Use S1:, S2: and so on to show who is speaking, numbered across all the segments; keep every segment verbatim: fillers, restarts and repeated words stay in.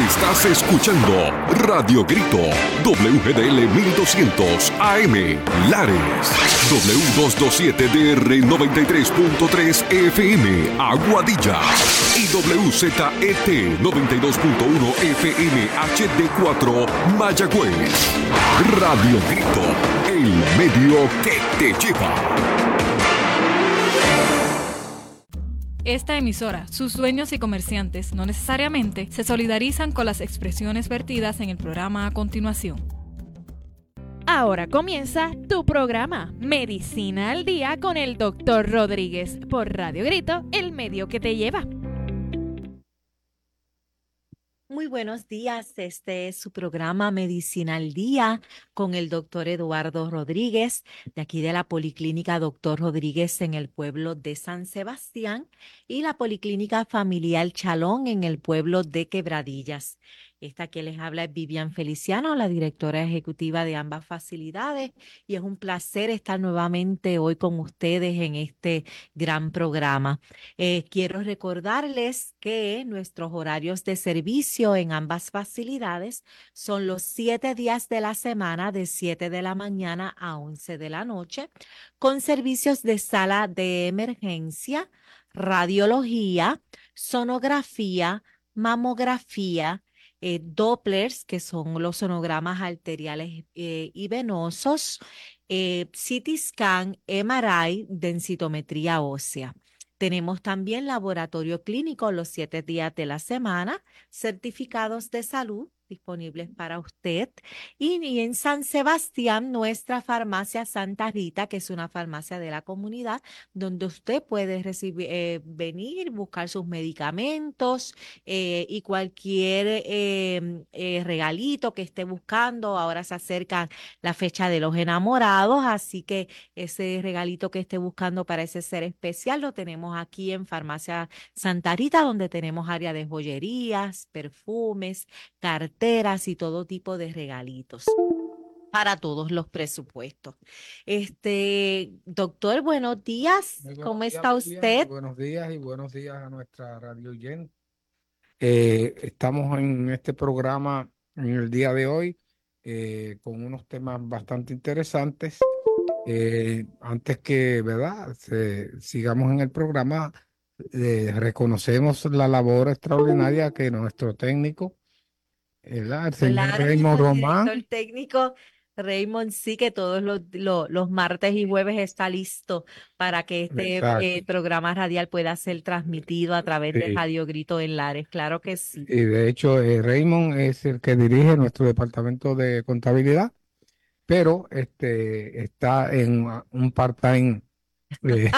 S1: Estás escuchando Radio Grito, W G D L mil doscientos A M, Lares, W doscientos veintisiete D R noventa y tres punto tres F M, Aguadilla, y W Z E T noventa y dos punto uno F M H D cuatro, Mayagüez. Radio Grito, el medio que te lleva.
S2: Esta emisora, sus dueños y comerciantes no necesariamente se solidarizan con las expresiones vertidas en el programa a continuación.
S3: Ahora comienza tu programa Medicina al Día con el doctor Rodríguez por Radio Grito, el medio que te lleva.
S4: Muy buenos días, este es su programa Medicina al Día con el doctor Eduardo Rodríguez, de aquí de la Policlínica Doctor Rodríguez en el pueblo de San Sebastián y la Policlínica Familiar Chalón en el pueblo de Quebradillas. Esta que les habla es Vivian Feliciano, la directora ejecutiva de ambas facilidades, y es un placer estar nuevamente hoy con ustedes en este gran programa. Eh, quiero recordarles que nuestros horarios de servicio en ambas facilidades son los siete días de la semana de siete de la mañana a once de la noche, con servicios de sala de emergencia, radiología, sonografía, mamografía, Eh, Dopplers, que son los sonogramas arteriales eh, y venosos, eh, C T scan, M R I, densitometría ósea. Tenemos también laboratorio clínico los siete días de la semana, certificados de salud disponibles para usted. Y, y en San Sebastián, nuestra farmacia Santa Rita, que es una farmacia de la comunidad, donde usted puede recibir, eh, venir, buscar sus medicamentos eh, y cualquier eh, eh, regalito que esté buscando. Ahora se acerca la fecha de los enamorados, así que ese regalito que esté buscando para ese ser especial lo tenemos aquí en Farmacia Santa Rita, donde tenemos área de joyerías, perfumes, carteras y todo tipo de regalitos para todos los presupuestos. Este, doctor, buenos días.
S5: Muy buenos
S4: ¿Cómo
S5: días,
S4: está
S5: Vivian.
S4: usted?
S5: Muy buenos días y buenos días a nuestra radio oyente. Eh, estamos en este programa en el día de hoy eh, con unos temas bastante interesantes. Eh, antes que, ¿verdad? Se, sigamos en el programa, eh, reconocemos la labor extraordinaria que nuestro técnico, el, el señor
S4: Claro,
S5: Raymond
S4: el
S5: Román,
S4: director técnico Raymond, sí, que todos los, los, los martes y jueves está listo para que este eh, programa radial pueda ser transmitido a través
S5: sí.
S4: de Radio Grito en Lares. Claro que sí.
S5: Y de hecho, eh, Raymond es el que dirige nuestro departamento de contabilidad, pero este está en un part-time, eh,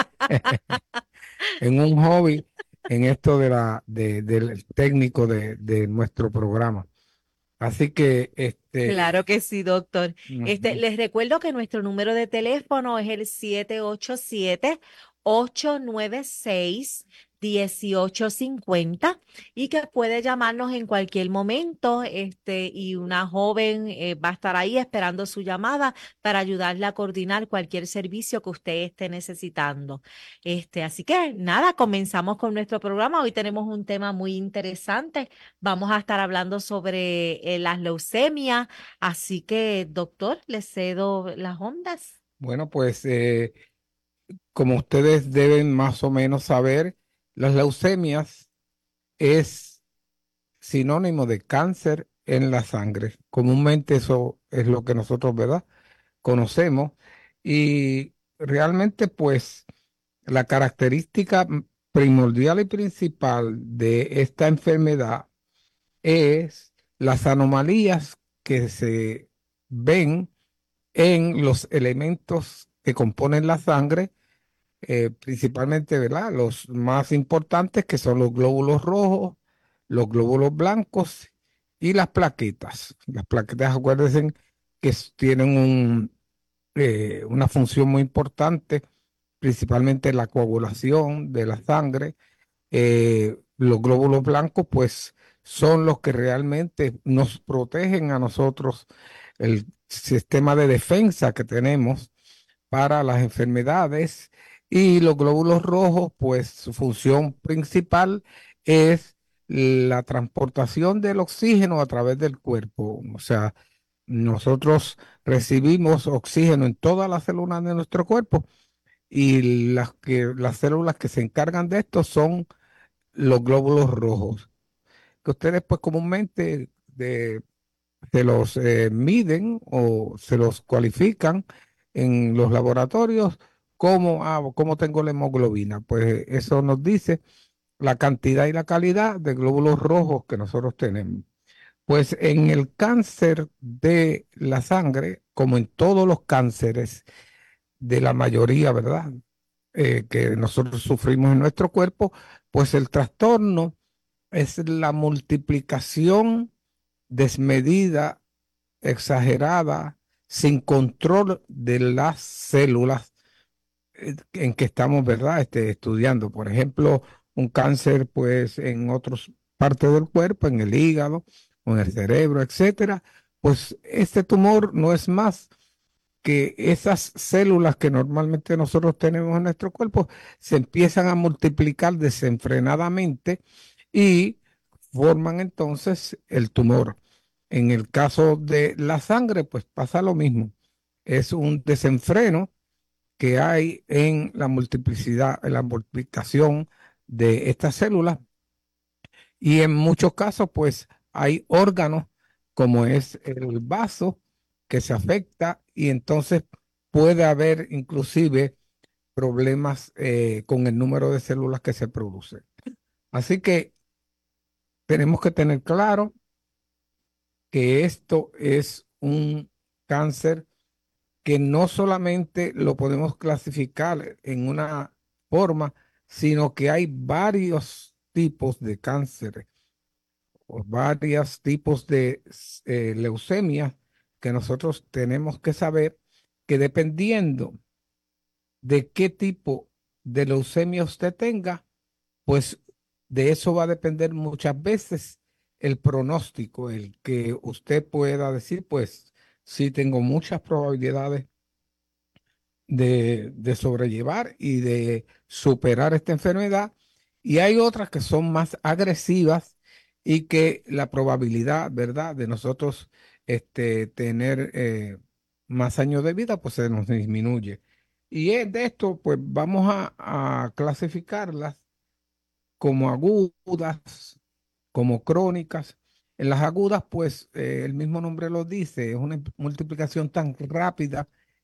S5: en un hobby, en esto de la de, del técnico de, de nuestro programa. Así que este
S4: Claro que sí, doctor.
S5: uh-huh.
S4: Este, les recuerdo que nuestro número de teléfono es el siete ocho siete, ocho nueve seis, uno ocho cinco cero y que puede llamarnos en cualquier momento, este, y una joven eh, va a estar ahí esperando su llamada para ayudarle a coordinar cualquier servicio que usted esté necesitando. Este, así que nada, comenzamos con nuestro programa. Hoy tenemos un tema muy interesante. Vamos a estar hablando sobre eh, las leucemias, así que, doctor, le cedo las ondas.
S5: Bueno, pues eh, como ustedes deben más o menos saber, las leucemias es sinónimo de cáncer en la sangre. Comúnmente eso es lo que nosotros, ¿verdad?, conocemos. Y realmente, pues, la característica primordial y principal de esta enfermedad es las anomalías que se ven en los elementos que componen la sangre. Eh, principalmente, ¿verdad?, los más importantes, que son los glóbulos rojos, los glóbulos blancos y las plaquetas. Las plaquetas, acuérdense que tienen un, eh, una función muy importante, principalmente la coagulación de la sangre. Eh, los glóbulos blancos, pues, son los que realmente nos protegen a nosotros, el sistema de defensa que tenemos para las enfermedades. Y los glóbulos rojos, pues su función principal es la transportación del oxígeno a través del cuerpo. O sea, nosotros recibimos oxígeno en todas las células de nuestro cuerpo y las que, las células que se encargan de esto son los glóbulos rojos, que ustedes pues comúnmente de, se los eh, miden o se los cualifican en los laboratorios como, ah, ¿cómo tengo la hemoglobina? Pues eso nos dice la cantidad y la calidad de glóbulos rojos que nosotros tenemos. Pues en el cáncer de la sangre, como en todos los cánceres de la mayoría, ¿verdad? Eh, que nosotros sufrimos en nuestro cuerpo, pues el trastorno es la multiplicación desmedida, exagerada, sin control de las células eh, en que estamos, ¿verdad? Este, estudiando. Por ejemplo, un cáncer, pues, en otras partes del cuerpo, en el hígado o en el cerebro, etcétera. Pues este tumor no es más que esas células que normalmente nosotros tenemos en nuestro cuerpo se empiezan a multiplicar desenfrenadamente y forman entonces el tumor. En el caso de la sangre, pues pasa lo mismo. Es un desenfreno que hay en la multiplicidad, en la multiplicación de estas células y en muchos casos, pues hay órganos como es el vaso que se afecta y entonces puede haber inclusive problemas eh, con el número de células que se producen. Así que tenemos que tener claro que esto es un cáncer que no solamente lo podemos clasificar en una forma, sino que hay varios tipos de cáncer o varios tipos de eh, leucemia que nosotros tenemos que saber que dependiendo de qué tipo de leucemia usted tenga, pues de eso va a depender muchas veces el pronóstico, el que usted pueda decir, pues sí tengo muchas probabilidades de, de sobrellevar y de superar esta enfermedad. Y hay otras que son más agresivas y que la probabilidad, ¿verdad?, de nosotros este, tener eh, más años de vida, pues se nos disminuye. Y es de esto, pues vamos a, a clasificarlas como agudas, como crónicas. En las agudas, pues eh, el mismo nombre lo dice, es una multiplicación tan rápida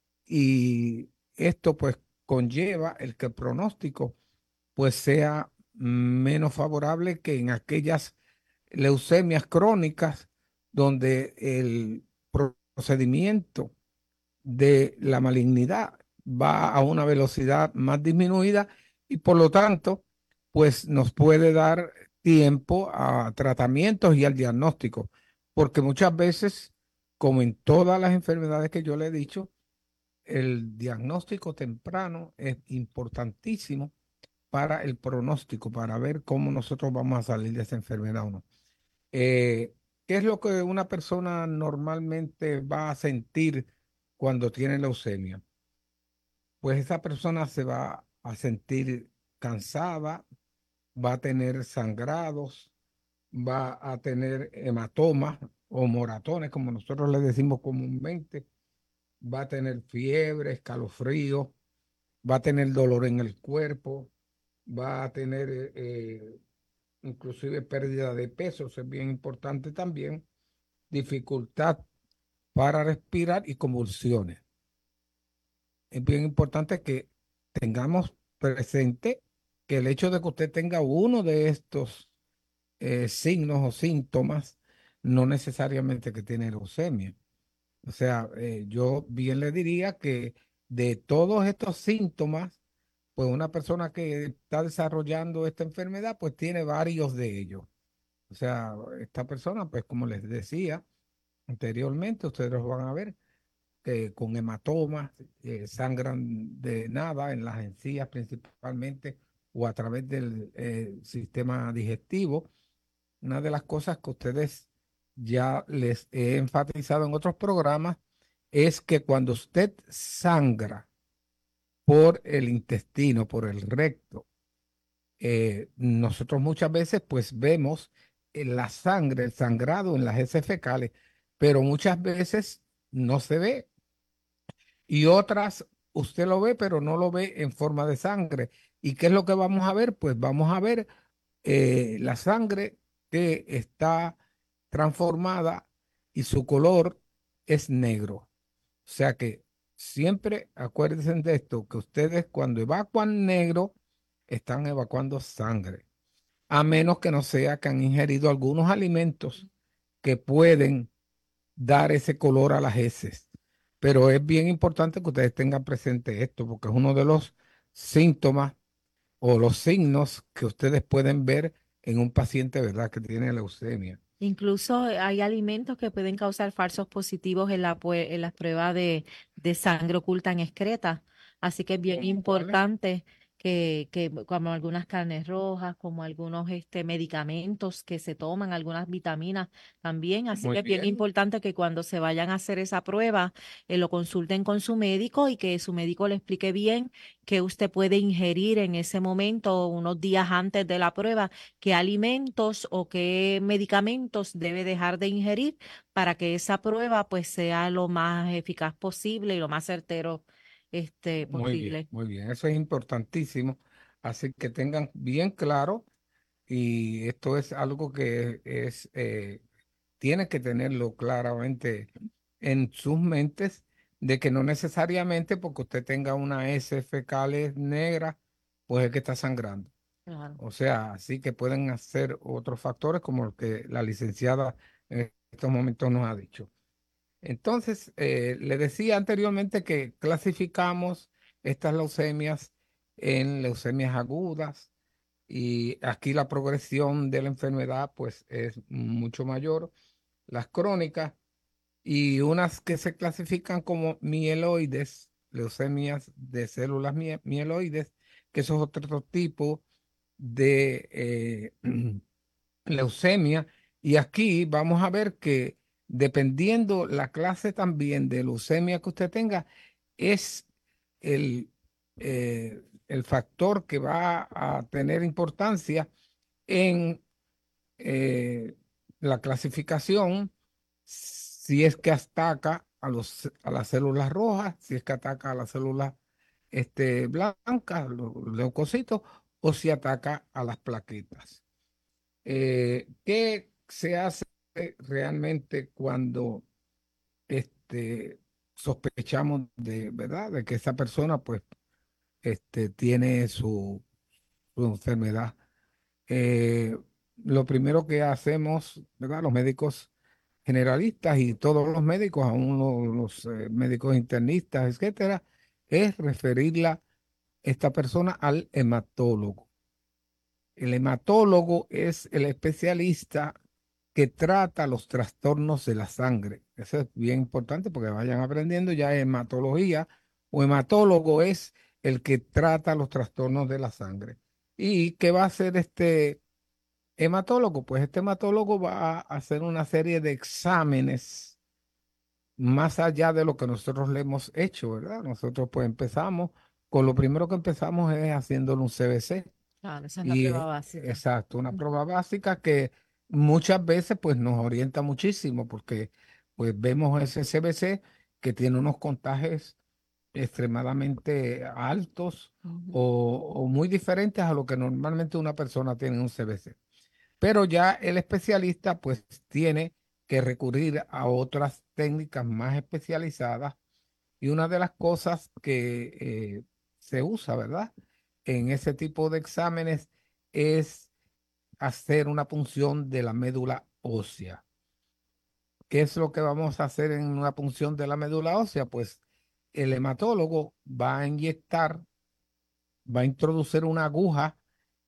S5: y esto pues conlleva el que el pronóstico pues sea menos favorable que en aquellas leucemias crónicas donde el procedimiento de la malignidad va a una velocidad más disminuida y por lo tanto pues nos puede dar tiempo a tratamientos y al diagnóstico, porque muchas veces, como en todas las enfermedades que yo le he dicho, el diagnóstico temprano es importantísimo para el pronóstico, para ver cómo nosotros vamos a salir de esa enfermedad o no. Eh, ¿qué es lo que una persona normalmente va a sentir cuando tiene leucemia? Pues esa persona se va a sentir cansada, va a tener sangrados, va a tener hematomas o moratones, como nosotros le decimos comúnmente, va a tener fiebre, escalofrío, va a tener dolor en el cuerpo, va a tener eh, eh, inclusive pérdida de peso, eso es bien importante también, dificultad para respirar y convulsiones. Es bien importante que tengamos presente que el hecho de que usted tenga uno de estos eh, signos o síntomas no necesariamente que tiene leucemia. O sea, eh, yo bien le diría que de todos estos síntomas, pues una persona que está desarrollando esta enfermedad, pues tiene varios de ellos. O sea, esta persona, pues como les decía anteriormente, ustedes los van a ver, que con hematomas, eh, sangran de nada en las encías principalmente o a través del eh, sistema digestivo. Una de las cosas que ustedes ya les he enfatizado en otros programas es que cuando usted sangra por el intestino, por el recto, eh, nosotros muchas veces pues vemos la sangre, el sangrado en las heces fecales, pero muchas veces no se ve y otras usted lo ve, pero no lo ve en forma de sangre. ¿Y qué es lo que vamos a ver? Pues vamos a ver eh, la sangre que está transformada y su color es negro. O sea que siempre acuérdense de esto, que ustedes cuando evacúan negro, están evacuando sangre, a menos que no sea que han ingerido algunos alimentos que pueden dar ese color a las heces. Pero es bien importante que ustedes tengan presente esto, porque es uno de los síntomas o los signos que ustedes pueden ver en un paciente, ¿verdad?, que tiene leucemia.
S4: Incluso hay alimentos que pueden causar falsos positivos en la, pue- en las pruebas de, de sangre oculta en excreta. Así que es bien
S5: ¿Cómo cuáles?
S4: importante que, que como algunas carnes rojas, como algunos este, medicamentos que se toman, algunas vitaminas también. Así
S5: Muy
S4: que es bien
S5: bien.
S4: importante que cuando se vayan a hacer esa prueba, eh, lo consulten con su médico y que su médico le explique bien qué usted puede ingerir en ese momento, unos días antes de la prueba, qué alimentos o qué medicamentos debe dejar de ingerir para que esa prueba pues sea lo más eficaz posible y lo más certero este,
S5: Muy bien,
S4: posible.
S5: muy bien. Eso es importantísimo. Así que tengan bien claro, y esto es algo que es, eh, tiene que tenerlo claramente en sus mentes, de que no necesariamente porque usted tenga una S fecales negra, pues es que está sangrando.
S4: Claro.
S5: O sea, así que pueden hacer otros factores como el que la licenciada en estos momentos nos ha dicho. Entonces, eh, le decía anteriormente que clasificamos estas leucemias en leucemias agudas y aquí la progresión de la enfermedad pues es mucho mayor, las crónicas y unas que se clasifican como mieloides, leucemias de células mie- mieloides, que eso es otro tipo de eh, leucemia. Y aquí vamos a ver que dependiendo la clase también de leucemia que usted tenga, es el, eh, el factor que va a tener importancia en eh, la clasificación, si es que ataca a, los, a las células rojas, si es que ataca a las células este, blancas, los leucocitos, o si ataca a las plaquetas. Eh, ¿qué se hace realmente cuando este, sospechamos de, ¿verdad?, de que esa persona pues este, tiene su, su enfermedad? Eh, lo primero que hacemos, ¿verdad?, los médicos generalistas y todos los médicos, aún los, los, eh, médicos internistas, etcétera, es referirla esta persona al hematólogo. El hematólogo es el especialista que trata los trastornos de la sangre. Eso es bien importante porque vayan aprendiendo ya hematología o hematólogo es el que trata los trastornos de la sangre. ¿Y qué va a hacer este hematólogo? Pues este hematólogo va a hacer una serie de exámenes más allá de lo que nosotros le hemos hecho, ¿verdad? Nosotros pues empezamos, con lo primero que empezamos es haciéndole un C B C.
S4: Claro, esa es la
S5: Y
S4: prueba
S5: eh,
S4: básica.
S5: exacto, una prueba básica que muchas veces pues nos orienta muchísimo porque pues vemos ese C B C que tiene unos contajes extremadamente altos
S4: Ujú.
S5: o, o muy diferentes a lo que normalmente una persona tiene en un C B C. Pero ya el especialista pues tiene que recurrir a otras técnicas más especializadas y una de las cosas que eh, se usa, ¿verdad?, en ese tipo de exámenes es hacer una punción de la médula ósea. ¿Qué es lo que vamos a hacer en una punción de la médula ósea? Pues el hematólogo va a inyectar, va a introducir una aguja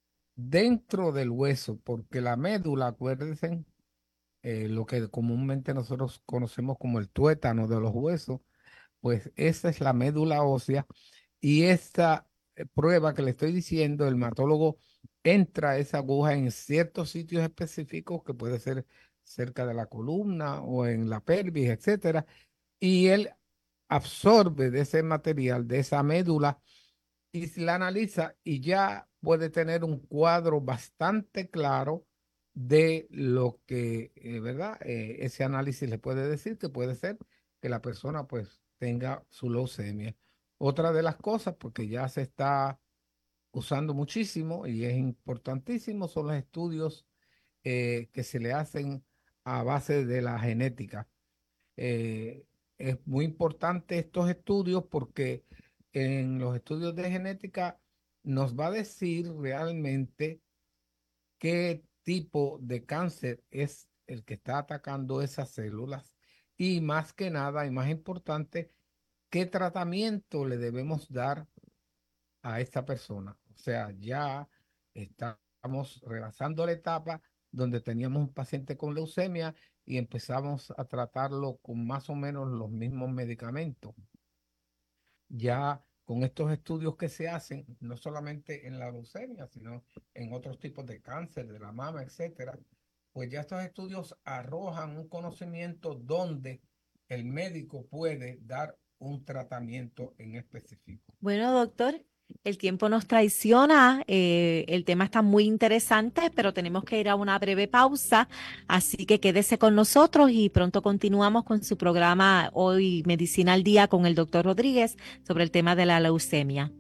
S5: dentro del hueso, porque la médula, acuérdense, eh, lo que comúnmente nosotros conocemos como el tuétano de los huesos, pues esa es la médula ósea y esta eh, prueba que le estoy diciendo, el hematólogo entra esa aguja en ciertos sitios específicos que puede ser cerca de la columna o en la pelvis, etcétera, y él absorbe de ese material, de esa médula y la analiza y ya puede tener un cuadro bastante claro de lo que, eh, ¿verdad? Eh, ese análisis le puede decir que puede ser que la persona pues tenga su leucemia. Otra de las cosas, porque ya se está usando muchísimo y es importantísimo, son los estudios eh, que se le hacen a base de la genética. Eh, es muy importante estos estudios porque en los estudios de genética nos va a decir realmente qué tipo de cáncer es el que está atacando esas células y más que nada y más importante, qué tratamiento le debemos dar a esta persona. O sea, ya estamos rebasando la etapa donde teníamos un paciente con leucemia y empezamos a tratarlo con más o menos los mismos medicamentos. Ya con estos estudios que se hacen, no solamente en la leucemia, sino en otros tipos de cáncer, de la mama, etcétera, pues ya estos estudios arrojan un conocimiento donde el médico puede dar un tratamiento en específico.
S4: Bueno, doctor, el tiempo nos traiciona, eh, el tema está muy interesante, pero tenemos que ir a una breve pausa, así que quédese con nosotros y pronto continuamos con su programa Hoy Medicina al Día con el doctor Rodríguez sobre el tema de la leucemia.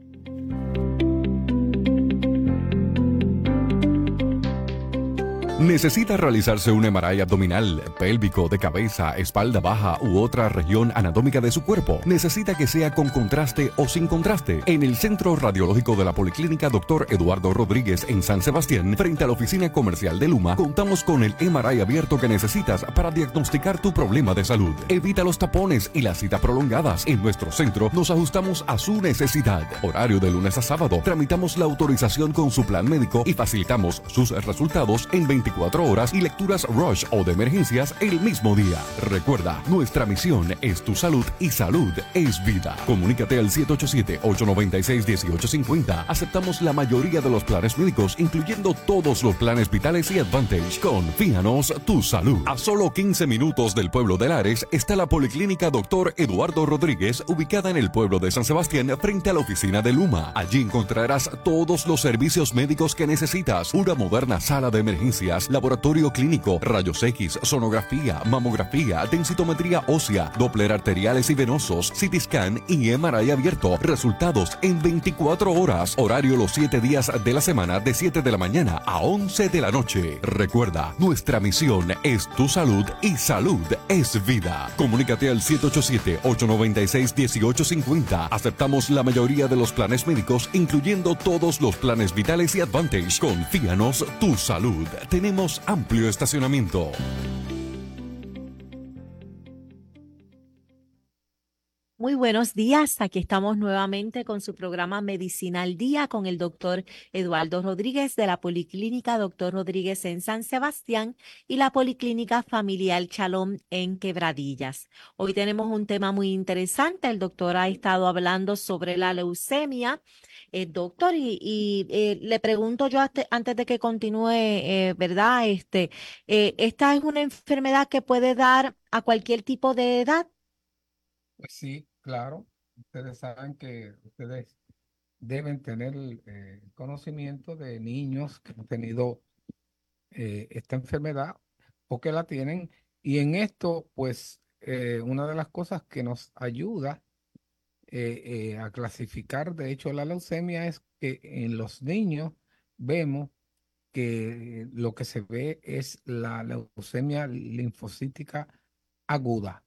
S1: ¿Necesita realizarse un M R I abdominal, pélvico, de cabeza, espalda baja u otra región anatómica de su cuerpo? ¿Necesita que sea con contraste o sin contraste? En el Centro Radiológico de la Policlínica doctor Eduardo Rodríguez en San Sebastián, frente a la oficina comercial de Luma, contamos con el M R I abierto que necesitas para diagnosticar tu problema de salud. Evita los tapones y las citas prolongadas. En nuestro centro nos ajustamos a su necesidad. Horario de lunes a sábado. Tramitamos la autorización con su plan médico y facilitamos sus resultados en veinticuatro horas y lecturas rush o de emergencias el mismo día. Recuerda, nuestra misión es tu salud y salud es vida. Comunícate al siete ocho siete, ocho nueve seis, uno ocho cinco cero. Aceptamos la mayoría de los planes médicos, incluyendo todos los planes vitales y Advantage. Confíanos tu salud. A solo quince minutos del pueblo de Lares está la Policlínica doctor Eduardo Rodríguez, ubicada en el pueblo de San Sebastián, frente a la oficina de Luma. Allí encontrarás todos los servicios médicos que necesitas. Una moderna sala de emergencias, laboratorio clínico, rayos X, sonografía, mamografía, densitometría ósea, Doppler arteriales y venosos, C T scan y M R I abierto. Resultados en veinticuatro horas. Horario los siete días de la semana de siete de la mañana a once de la noche. Recuerda, nuestra misión es tu salud y salud es vida. Comunícate al siete ocho siete, ocho nueve seis, uno ocho cinco cero. Aceptamos la mayoría de los planes médicos, incluyendo todos los planes vitales y Advantage. Confíanos tu salud. Tenemos amplio estacionamiento.
S4: Muy buenos días, aquí estamos nuevamente con su programa Medicina al Día con el doctor Eduardo Rodríguez de la Policlínica doctor Rodríguez en San Sebastián y la Policlínica Familiar Chalón en Quebradillas. Hoy tenemos un tema muy interesante, el doctor ha estado hablando sobre la leucemia. Eh, doctor, y, y eh, le pregunto yo hasta, antes de que continúe, eh, ¿verdad? Este, eh, ¿esta es una enfermedad que puede dar a cualquier tipo de edad?
S5: Pues sí, claro. Ustedes saben que ustedes deben tener eh, conocimiento de niños que han tenido eh, esta enfermedad o que la tienen. Y en esto, pues, eh, una de las cosas que nos ayuda eh, eh, a clasificar, de hecho, la leucemia es que en los niños vemos que lo que se ve es la leucemia linfocítica aguda.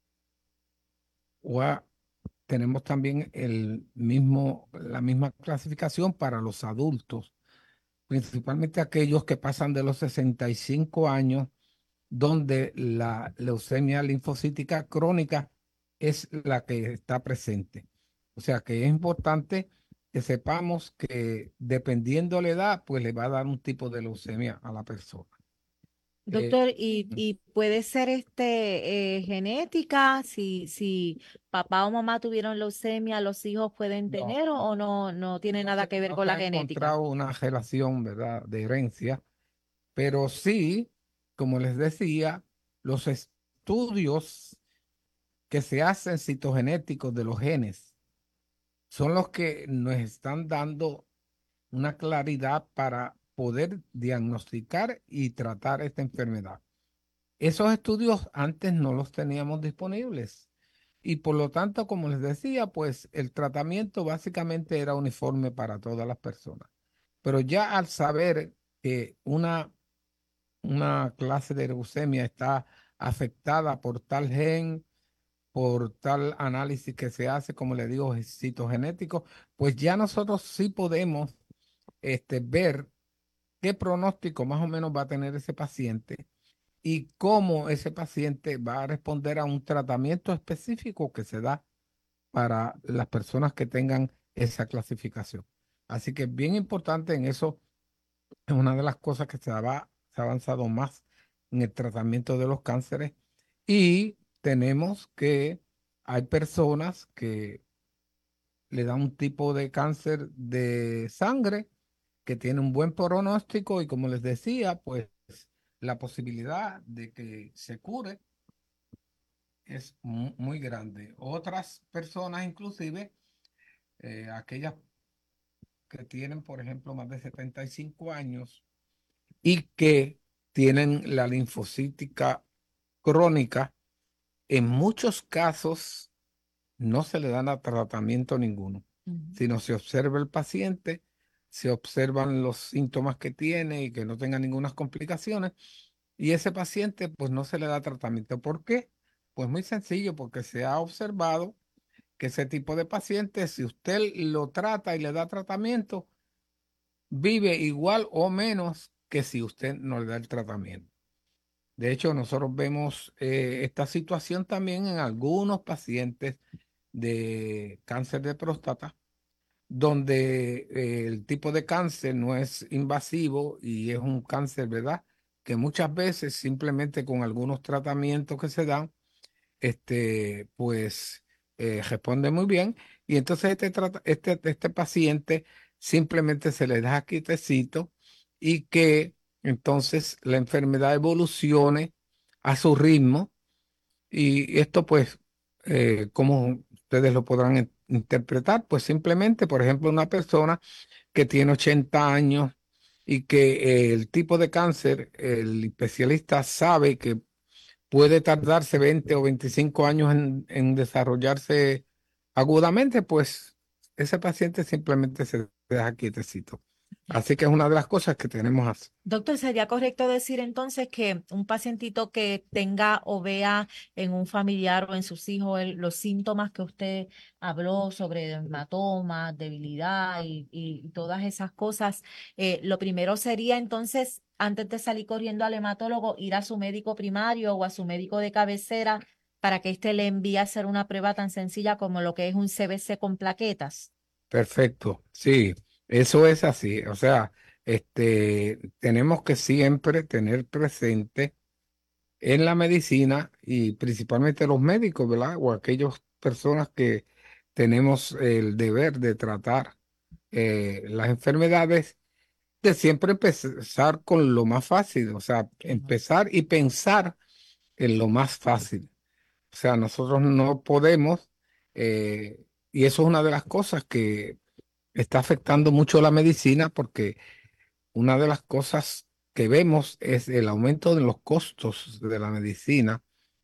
S5: O a- tenemos también el mismo, la misma clasificación para los adultos, principalmente aquellos que pasan de los sesenta y cinco años, donde la leucemia linfocítica crónica es la que está presente. O sea que es importante que sepamos que dependiendo de la edad, pues le va a dar un tipo de leucemia a la persona.
S4: Doctor,
S5: Eh,
S4: y, y puede ser este eh, genética, si, si papá o mamá tuvieron leucemia, los hijos pueden
S5: no,
S4: tener o, o no, no tiene
S5: no
S4: nada
S5: se,
S4: que ver
S5: no
S4: con
S5: se
S4: la
S5: ha
S4: genética.
S5: encontrado una relación, ¿verdad?, de herencia, pero sí, como les decía, los estudios que se hacen citogenéticos de los genes son los que nos están dando una claridad para poder diagnosticar y tratar esta enfermedad. Esos estudios antes no los teníamos disponibles y por lo tanto, como les decía, pues el tratamiento básicamente era uniforme para todas las personas. Pero ya al saber que una, una clase de leucemia está afectada por tal gen, por tal análisis que se hace, como le digo, citogenético, pues ya nosotros sí podemos este, ver qué pronóstico más o menos va a tener ese paciente y cómo ese paciente va a responder a un tratamiento específico que se da para las personas que tengan esa clasificación. Así que es bien importante en eso, es una de las cosas que se ha, se ha avanzado más en el tratamiento de los cánceres y tenemos que hay personas que le dan un tipo de cáncer de sangre que tiene un buen pronóstico y como les decía, pues la posibilidad de que se cure es mu- muy grande. Otras personas, inclusive, eh, aquellas que tienen, por ejemplo, más de setenta y cinco años y que tienen la linfocítica crónica, en muchos casos no se le dan a tratamiento ninguno,
S4: Ujú.
S5: sino se observa el paciente, se observan los síntomas que tiene y que no tenga ninguna complicaciones, y ese paciente pues no se le da tratamiento. ¿Por qué? Pues muy sencillo, porque se ha observado que ese tipo de paciente, si usted lo trata y le da tratamiento, vive igual o menos que si usted no le da el tratamiento. De hecho, nosotros vemos eh, esta situación también en algunos pacientes de cáncer de próstata, donde eh, el tipo de cáncer no es invasivo y es un cáncer, ¿verdad? Que muchas veces simplemente con algunos tratamientos que se dan, este, pues eh, responde muy bien. Y entonces este, trata- este, este paciente simplemente se le da quietecito y que entonces la enfermedad evolucione a su ritmo y esto pues, eh, como ustedes lo podrán in- interpretar, pues simplemente, por ejemplo, una persona que tiene ochenta años y que eh, el tipo de cáncer, el especialista sabe que puede tardarse veinte o veinticinco años en, en desarrollarse agudamente, pues ese paciente simplemente se deja quietecito. Así que es una de las cosas que tenemos así.
S4: Doctor, ¿sería correcto decir entonces que un pacientito que tenga o vea en un familiar o en sus hijos el- los síntomas que usted habló sobre hematomas, debilidad y, y todas esas cosas, eh, lo primero sería entonces, antes de salir corriendo al hematólogo, ir a su médico primario o a su médico de cabecera para que éste le envíe a hacer una prueba tan sencilla como lo que es un C B C con plaquetas?
S5: Perfecto, sí, eso es así. O sea, este, tenemos que siempre tener presente en la medicina y principalmente los médicos, ¿verdad? O aquellas personas que tenemos el deber de tratar eh, las enfermedades, de siempre empezar con lo más fácil, o sea, empezar y pensar en lo más fácil. O sea, nosotros no podemos, eh, y eso es una de las cosas que está afectando mucho la medicina porque una de las cosas que vemos es el aumento de los costos de la medicina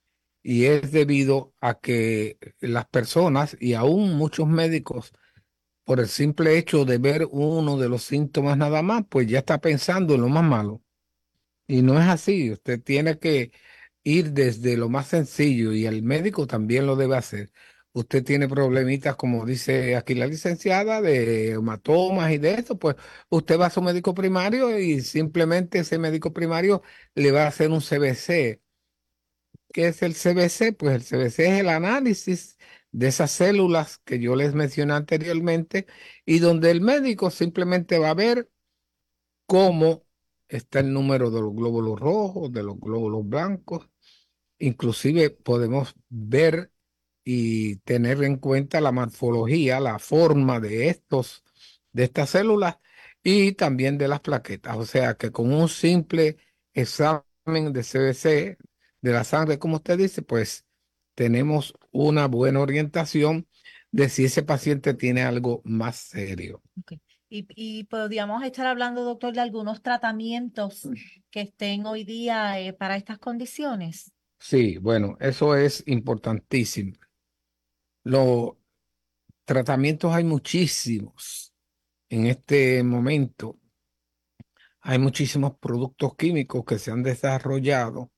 S5: y es debido a que las personas y aún muchos médicos, por el simple hecho de ver uno de los síntomas nada más, pues ya está pensando en lo más malo. Y no es así. Usted tiene que ir desde lo más sencillo y el médico también lo debe hacer. Usted tiene problemitas, como dice aquí la licenciada, de hematomas y de esto, pues usted va a su médico primario y simplemente ese médico primario le va a hacer un C B C. ¿Qué es el C B C? Pues el C B C es el análisis de esas células que yo les mencioné anteriormente y donde el médico simplemente va a ver cómo está el número de los glóbulos rojos, de los glóbulos blancos. Inclusive podemos ver y tener en cuenta la morfología, la forma de estos, de estas células y también de las plaquetas. O sea que con un simple examen de C B C de la sangre, como usted dice, pues tenemos una buena orientación de si ese paciente tiene algo más serio.
S4: Ok. Y, y podríamos estar hablando, doctor, de algunos tratamientos que estén hoy día eh, para estas condiciones.
S5: Sí, bueno, eso es importantísimo. Los tratamientos hay muchísimos en este momento. Hay muchísimos productos químicos que se han desarrollado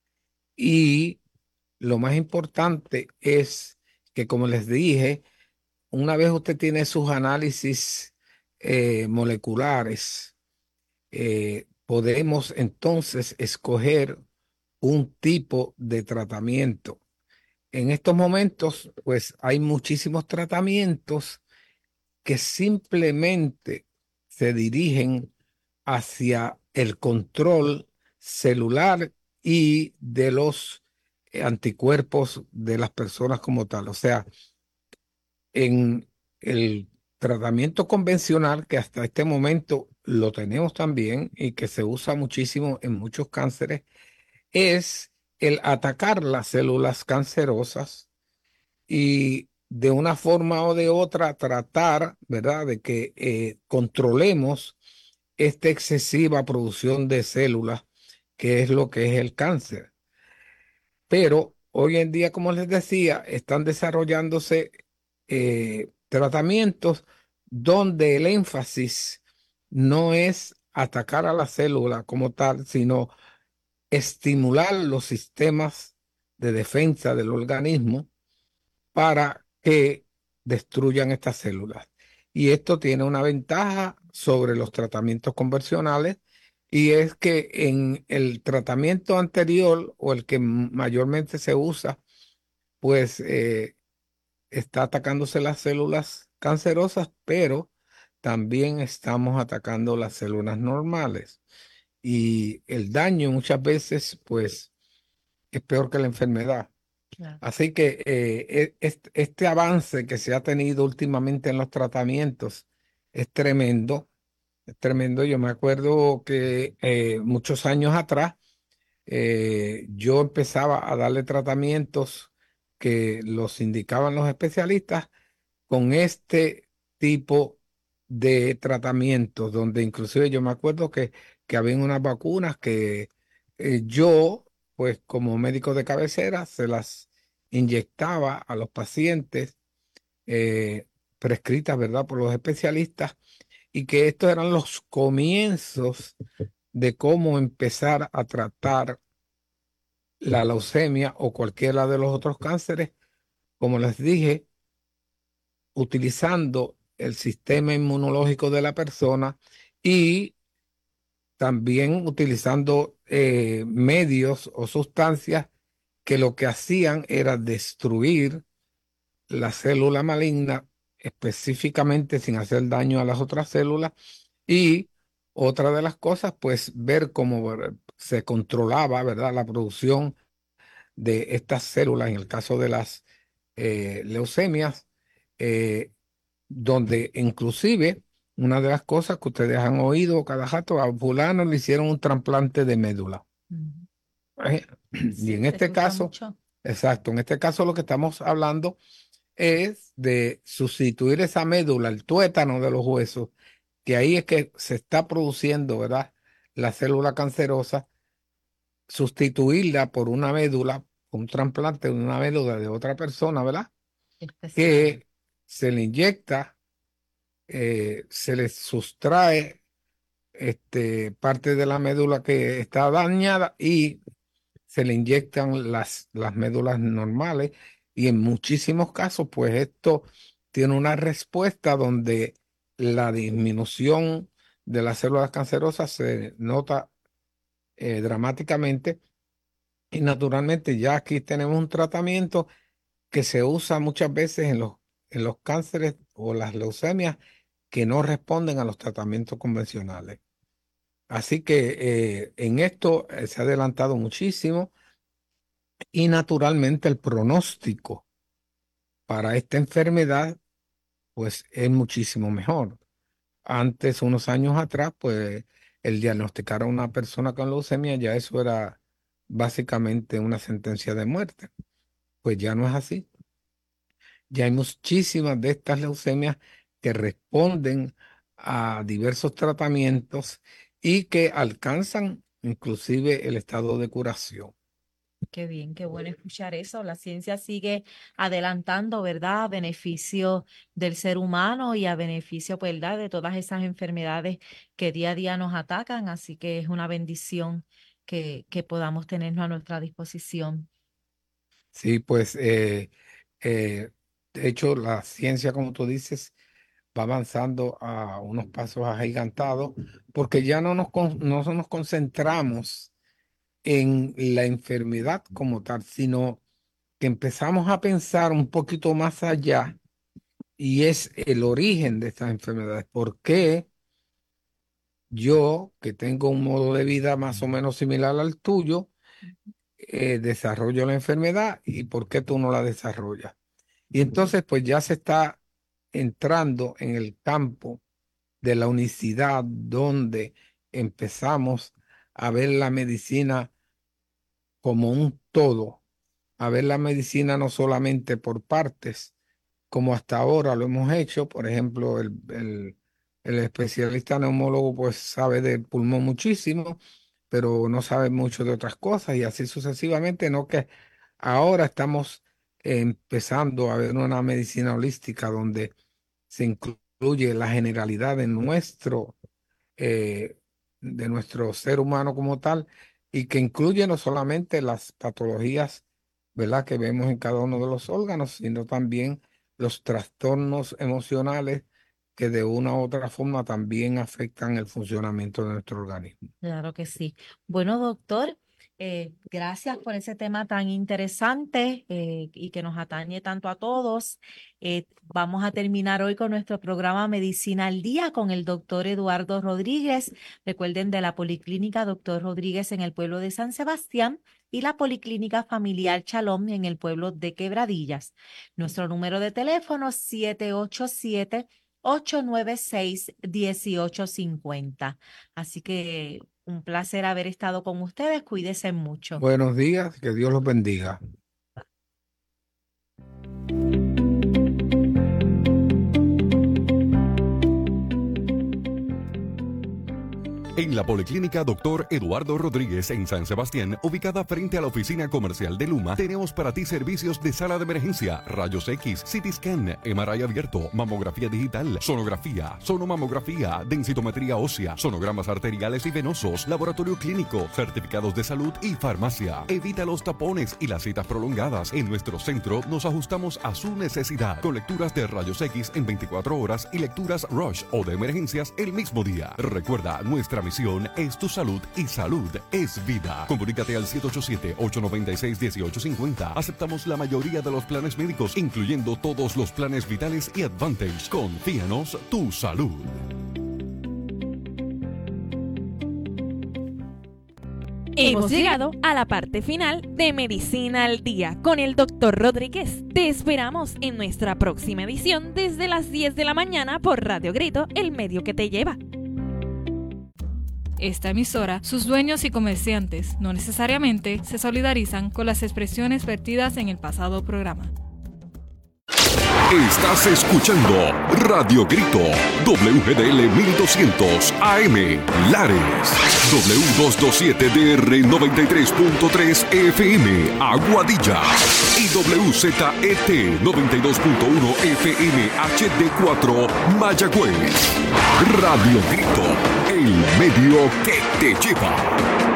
S5: y lo más importante es que, como les dije, una vez usted tiene sus análisis eh, moleculares, eh, podemos entonces escoger un tipo de tratamiento. En estos momentos, pues hay muchísimos tratamientos que simplemente se dirigen hacia el control celular y de los eh, anticuerpos de las personas como tal. O sea, en el tratamiento convencional, que hasta este momento lo tenemos también y que se usa muchísimo en muchos cánceres, es el atacar las células cancerosas y de una forma o de otra tratar, ¿verdad?, de que eh, controlemos esta excesiva producción de células, que es lo que es el cáncer. Pero hoy en día, como les decía, están desarrollándose eh, tratamientos donde el énfasis no es atacar a la célula como tal, sino estimular los sistemas de defensa del organismo para que destruyan estas células. Y esto tiene una ventaja sobre los tratamientos convencionales, y es que en el tratamiento anterior o el que mayormente se usa, pues eh, está atacándose las células cancerosas, pero también estamos atacando las células normales. Y el daño muchas veces, pues, es peor que la enfermedad.
S4: Claro.
S5: Así que eh, este, este avance que se ha tenido últimamente en los tratamientos es tremendo, es tremendo. Yo me acuerdo que eh, muchos años atrás eh, yo empezaba a darle tratamientos que los indicaban los especialistas con este tipo de tratamientos, donde inclusive yo me acuerdo que, que había unas vacunas que eh, yo, pues como médico de cabecera, se las inyectaba a los pacientes eh, prescritas, ¿verdad?, por los especialistas, y que estos eran los comienzos de cómo empezar a tratar la leucemia o cualquiera de los otros cánceres, como les dije, utilizando el sistema inmunológico de la persona y también utilizando eh, medios o sustancias que lo que hacían era destruir la célula maligna específicamente sin hacer daño a las otras células. Y otra de las cosas, pues ver cómo ver, se controlaba, ¿verdad?, la producción de estas células en el caso de las eh, leucemias, eh, donde inclusive una de las cosas que ustedes han oído cada rato, a fulano le hicieron un trasplante de médula.
S4: Ujú.
S5: ¿Eh? Y
S4: Sí,
S5: en
S4: se
S5: este
S4: usa
S5: caso,
S4: mucho.
S5: exacto, en este caso lo que estamos hablando es de sustituir esa médula, el tuétano de los huesos, que ahí es que se está produciendo, ¿verdad?, la célula cancerosa, sustituirla por una médula, un trasplante de una médula de otra persona, ¿verdad?,
S4: Especial.
S5: que se le inyecta, eh, se le sustrae este, parte de la médula que está dañada y se le inyectan las, las médulas normales. Y en muchísimos casos, pues esto tiene una respuesta donde la disminución de las células cancerosas se nota eh, dramáticamente. Y naturalmente ya aquí tenemos un tratamiento que se usa muchas veces en los, en los cánceres o las leucemias que no responden a los tratamientos convencionales. Así que eh, en esto eh, se ha adelantado muchísimo, y naturalmente el pronóstico para esta enfermedad pues es muchísimo mejor. Antes, unos años atrás, pues el diagnosticar a una persona con leucemia, ya eso era básicamente una sentencia de muerte. Pues ya no es así. Ya hay muchísimas de estas leucemias que responden a diversos tratamientos y que alcanzan inclusive el estado de curación.
S4: Qué bien, qué bueno escuchar eso. La ciencia sigue adelantando, ¿verdad? A beneficio del ser humano y a beneficio, pues, ¿verdad?, de todas esas enfermedades que día a día nos atacan. Así que es una bendición que, que podamos tenernos a nuestra disposición.
S5: Sí, pues, eh, eh, de hecho, la ciencia, como tú dices, va avanzando a unos pasos agigantados porque ya no nos, con- no nos concentramos en la enfermedad como tal, sino que empezamos a pensar un poquito más allá y es el origen de estas enfermedades. ¿Por qué yo, que tengo un modo de vida más o menos similar al tuyo, eh, desarrollo la enfermedad y por qué tú no la desarrollas? Y entonces pues ya se está entrando en el campo de la unicidad donde empezamos a ver la medicina como un todo, a ver la medicina no solamente por partes, como hasta ahora lo hemos hecho. Por ejemplo, el, el, el especialista neumólogo pues sabe del pulmón muchísimo, pero no sabe mucho de otras cosas y así sucesivamente, no que ahora estamos empezando a ver una medicina holística donde se incluye la generalidad de nuestro, eh, de nuestro ser humano como tal y que incluye no solamente las patologías, ¿verdad?, que vemos en cada uno de los órganos, sino también los trastornos emocionales que de una u otra forma también afectan el funcionamiento de nuestro organismo.
S4: Claro que sí. Bueno, doctor, eh, gracias por ese tema tan interesante eh, y que nos atañe tanto a todos. Eh, vamos a terminar hoy con nuestro programa Medicina al Día con el doctor Eduardo Rodríguez. Recuerden, de la Policlínica Doctor Rodríguez en el pueblo de San Sebastián y la Policlínica Familiar Shalom en el pueblo de Quebradillas. Nuestro número de teléfono siete ocho siete, ocho nueve seis, uno ocho cinco cero. Así que un placer haber estado con ustedes. Cuídense mucho.
S5: Buenos días, que Dios los bendiga.
S1: En la Policlínica Doctor Eduardo Rodríguez en San Sebastián, ubicada frente a la oficina comercial de Luma, tenemos para ti servicios de sala de emergencia, rayos X, C T scan, M R I abierto, mamografía digital, sonografía, sonomamografía, densitometría ósea, sonogramas arteriales y venosos, laboratorio clínico, certificados de salud y farmacia. Evita los tapones y las citas prolongadas. En nuestro centro nos ajustamos a su necesidad, con lecturas de rayos X en veinticuatro horas y lecturas Rush o de emergencias el mismo día. Recuerda, nuestra misión es tu salud y salud es vida. Comunícate al siete ocho siete, ocho nueve seis, uno ocho cinco cero. Aceptamos la mayoría de los planes médicos, incluyendo todos los planes vitales y Advantage. Confíanos tu salud.
S3: Hemos llegado a la parte final de Medicina al Día con el doctor Rodríguez. Te esperamos en nuestra próxima edición desde las diez de la mañana por Radio Grito, el medio que te lleva.
S2: Esta emisora, sus dueños y comerciantes no necesariamente se solidarizan con las expresiones vertidas en el pasado programa.
S1: Estás escuchando Radio Grito, W G D L mil doscientos A M, Lares, W doscientos veintisiete D R noventa y tres punto tres F M, Aguadilla, y W Z E T noventa y dos punto uno F M H D cuatro, Mayagüez. Radio Grito, el medio que te lleva.